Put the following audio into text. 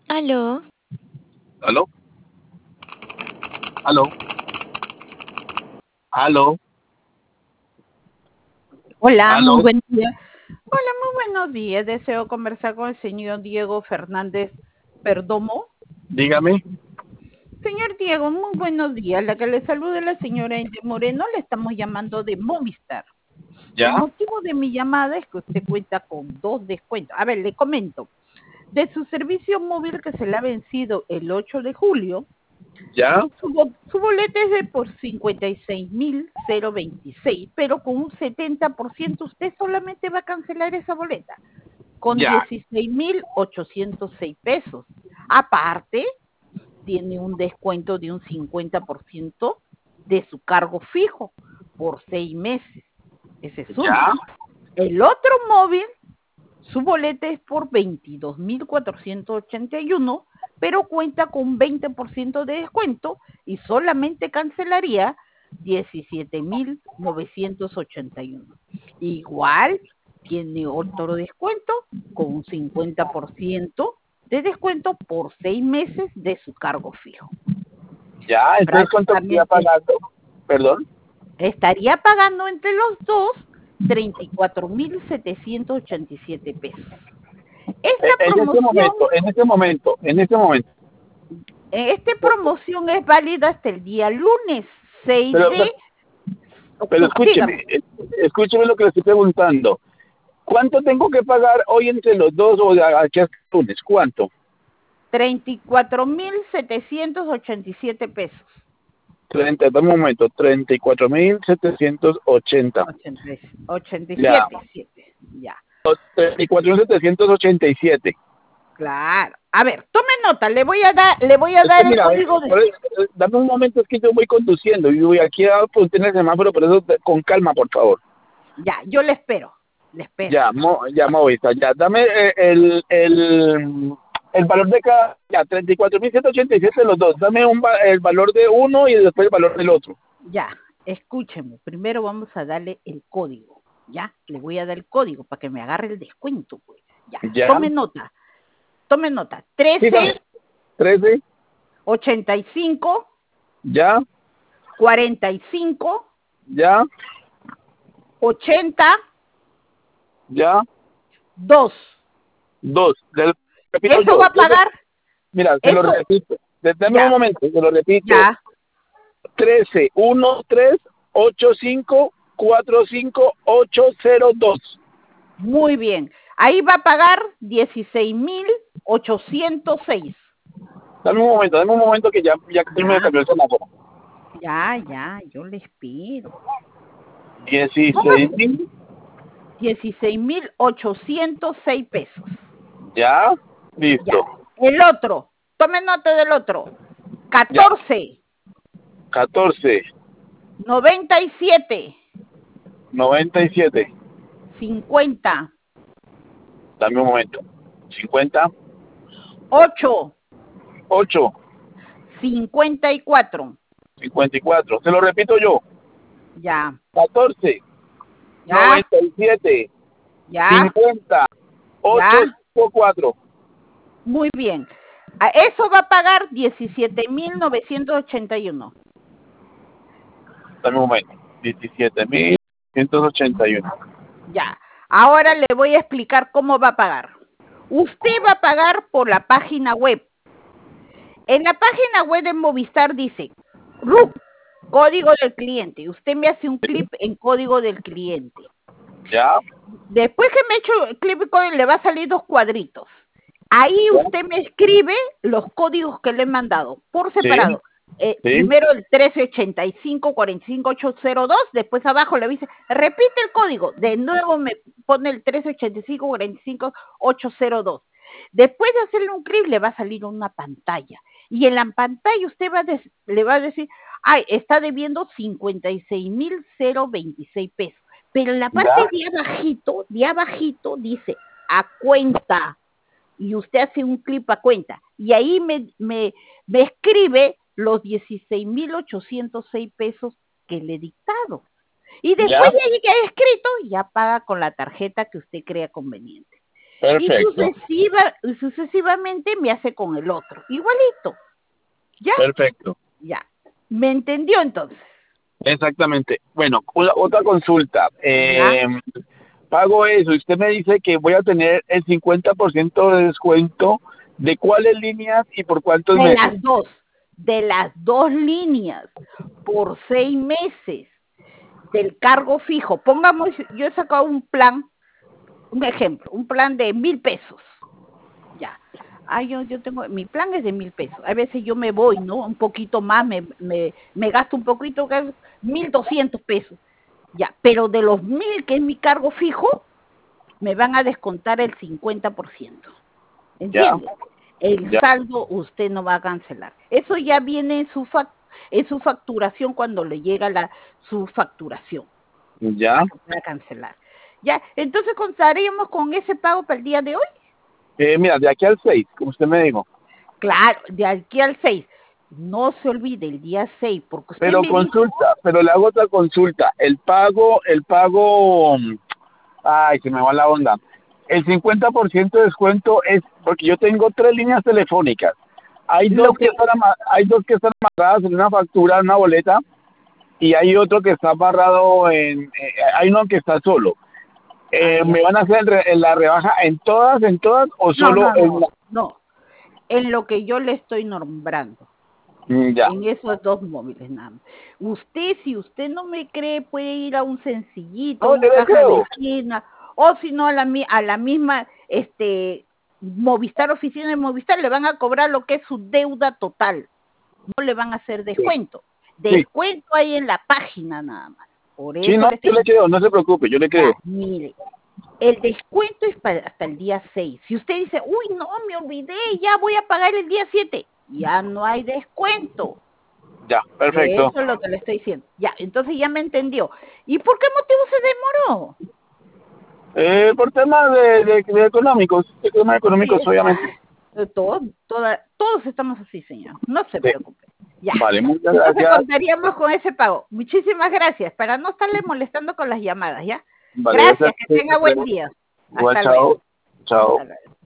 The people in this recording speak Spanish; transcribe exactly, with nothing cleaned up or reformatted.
Aló. ¿Aló? ¿Aló? ¿Aló? Hola, muy ¿Aló? buen día. Hola, muy buenos días. Deseo conversar con el señor Diego Fernández Perdomo. Dígame. Señor Diego, muy buenos días. La que le saluda es la señora Ende Moreno. Le estamos llamando de Movistar. El ¿Ya? motivo de mi llamada es que usted cuenta con dos descuentos. A ver, le comento. De su servicio móvil que se le ha vencido el ocho de julio, ¿Ya? su, bo- su boleta es de por cincuenta y seis mil veintiséis, pero con un setenta por ciento usted solamente va a cancelar esa boleta con Ya. dieciséis mil ochocientos seis pesos. Aparte, tiene un descuento de un cincuenta por ciento de su cargo fijo por seis meses. Ese es uno. ¿Ya? El otro móvil, su boleta es por veintidós mil cuatrocientos ochenta y uno, pero cuenta con un veinte por ciento de descuento y solamente cancelaría diecisiete mil novecientos ochenta y uno. Igual tiene otro descuento con un cincuenta por ciento de descuento por seis meses de su cargo fijo. ¿Ya? Entonces, ¿cuánto estoy Prácticamente pagando? Perdón. estaría pagando entre los dos treinta y cuatro mil setecientos ochenta y siete pesos. Eh, Esta En este promoción, momento, en este momento, en este momento. esta promoción es válida hasta el día lunes seis Pero, de pero octubre. escúcheme, Dígame, eh, escúcheme lo que le estoy preguntando. ¿Cuánto tengo que pagar hoy entre los dos o de aquí hasta el lunes? ¿Cuánto? treinta y cuatro mil setecientos ochenta y siete pesos. Treinta, dame un momento. Treinta y cuatro mil setecientos ochenta. ochenta y Ya. siete, siete, ya. Treinta y cuatro mil setecientos ochenta y siete. Claro. A ver, tome nota, le voy a dar, le voy a Es que dar el mira, eh, código de. por eso, eh, dame un momento, es que yo voy conduciendo y voy aquí a apuntar el semáforo, por eso te- con calma, por favor. Ya, yo le espero, le espero. Ya, mo, ya, Movista, ya, dame eh, el, el, el valor de cada, ya, treinta y cuatro mil ciento ochenta y siete los dos, dame un, va- el valor de uno y después el valor del otro. Ya, escúcheme, primero vamos a darle el código, ¿ya? Le voy a dar el código para que me agarre el descuento, pues. Ya, Ya, tome nota, tome nota. dígame, trece, trece, ochenta y cinco, ya, cuarenta y cinco, ya, ochenta, ya, dos. dos, del- repito Eso yo, va a yo le- pagar, mira, se lo eso, repito, de- dame un ya, momento, se lo repito, ya, trece, uno, tres, ocho, cinco, cuatro, cinco, ocho, cero, dos. muy bien. Ahí va a pagar dieciséis mil ochocientos seis. Dame un momento, dame un momento que ya, ya me Ya, cambió el semáforo. ya, ya, yo le espero. dieciséis mil, Dieciséis mil ochocientos seis pesos. ya, Ya. listo, El otro, tome nota del otro. ya, Catorce, catorce, noventa y siete, noventa y siete, cincuenta, dame un momento, cincuenta, ocho, ocho, cincuenta y cuatro. cincuenta y cuatro, se lo repito yo, Ya, catorce, ya, noventa y siete, ya, cincuenta, ocho, ya. cuatro. Muy bien. A eso va a pagar diecisiete mil novecientos ochenta y uno. Dame un momento, diecisiete mil ciento ochenta y uno. Ya. Ahora le voy a explicar cómo va a pagar. Usted va a pagar por la página web. En la página web de Movistar dice, R U C, código del cliente. Usted me hace un clip en código del cliente. Ya, Después que me he hecho el clip en código, le va a salir dos cuadritos. Ahí ya, usted me escribe los códigos que le he mandado por sí, separado. Eh, sí, primero el trece ochenta y cinco cuarenta y cinco ocho cero dos, después abajo le dice, repite el código. De nuevo me pone el trece ochenta y cinco cuarenta y cinco ocho cero dos. Después de hacerle un clic, le va a salir una pantalla. Y en la pantalla usted va a le va a decir, ay, está debiendo cincuenta y seis mil veintiséis pesos. Pero en la parte ya, de abajito, de abajito dice, a cuenta. Y usted hace un clip a cuenta. Y ahí me, me, me escribe los dieciséis mil ochocientos seis pesos que le he dictado. Y después ya, de que haya escrito, ya paga con la tarjeta que usted crea conveniente. Y, Perfecto, sucesiva, y sucesivamente me hace con el otro. Igualito. ¿Ya? perfecto. Ya. ¿Me entendió entonces? Exactamente. Bueno, una- otra consulta. Ya. Eh, pago eso y usted me dice que voy a tener el cincuenta por ciento de descuento de cuáles líneas y por cuántos De meses. las dos. De las dos líneas. Por seis meses. Del cargo fijo. Pongamos, yo he sacado un plan, un ejemplo, un plan de mil pesos. Ya. Ah, yo, yo tengo, mi plan es de mil pesos. A veces yo me voy, ¿no? Un poquito más, me, me, me gasto un poquito, que es mil doscientos pesos. Ya, pero de los mil que es mi cargo fijo, me van a descontar el cincuenta por ciento. Ya, ¿Entiende? El ya, saldo usted no va a cancelar. Eso ya viene en su, fac, en su facturación cuando le llega la, su facturación ya. para que pueda cancelar. Ya, entonces contaríamos con ese pago para el día de hoy. Eh, mira, de aquí al seis, como usted me dijo. Claro, de aquí al seis. No se olvide el día seis, porque usted Pero me dijo, consulta, pero le hago otra consulta. El pago, el pago, mm, ay, se me va la onda. El cincuenta por ciento de descuento es porque yo tengo tres líneas telefónicas. Hay lo dos que que, están ama- hay dos que están amarradas en una factura, en una boleta, y hay otro que está amarrado en, eh, hay uno que está solo. ah, Eh, ¿me ya. van a hacer re- la rebaja en todas, en todas o No, solo no, en la? no, no. En lo que yo le estoy nombrando. Mm, ya. En esos dos móviles nada más. Usted, si usted no me cree, puede ir a un sencillito, a No, una yo le caja de creo. esquina, o si no a la, mi- a la misma, este, Movistar, oficina de Movistar, le van a cobrar lo que es su deuda total. No le van a hacer Sí, descuento. sí, Descuento hay en la página nada más. Por sí, eso no, le yo estoy le diciendo, creo, no se preocupe, yo le ya, creo. mire, el descuento es para hasta el día seis. Si usted dice, uy, no, me olvidé, ya voy a pagar el día siete, ya no hay descuento. Ya, perfecto. Eso es lo que le estoy diciendo. Ya, entonces ya me entendió. ¿Y por qué motivo se demoró? Eh, por temas de, de, de económicos, de temas Sí, económicos, está. obviamente. Todos, toda, todos estamos así, señor. No se Sí. preocupe. Ya. Vale, muchas Entonces gracias. contaríamos con ese pago. Muchísimas gracias, para no estarle molestando con las llamadas, ¿ya? Vale, Gracias, gracias. que Sí, tenga hasta buen luego. día. Igual, Hasta luego. chao. Chao. Hasta luego.